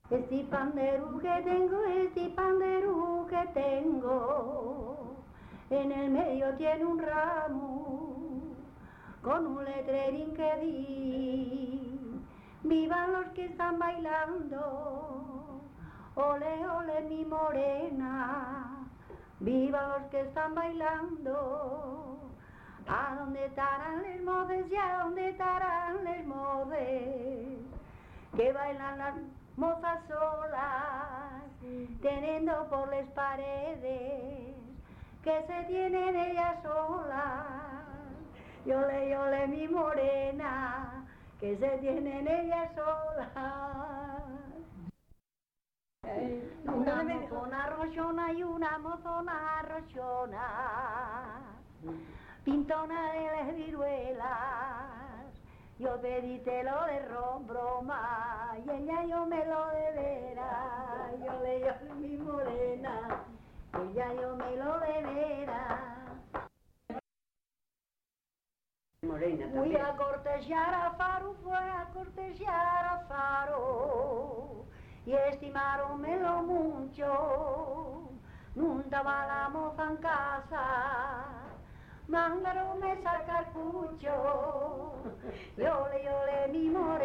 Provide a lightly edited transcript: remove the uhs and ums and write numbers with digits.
Este panderú que tengo, en el medio tiene un ramo, con un letrerín que di, vivan los que están bailando, ole, ole mi morena, vivan los que están bailando, a dónde estarán les modes y a dónde estarán les modes, que bailan las mozas solas, teniendo por las paredes, que se tienen ellas solas, yole, yole mi morena, que se tienen ellas solas. Una mozona rochona y una mozona rochona, pintona de las viruelas. Yo pedíte lo de broma y ella yo me lo de veras. Yo le lloré mi morena, ella yo me lo de veras. Morena Fui también. a cortejar a Faro, fue a cortejar a Faro y estimaronmelo mucho. Nunca va la moza en casa, mandaronme sacar pucho. Yole, yole mi morena.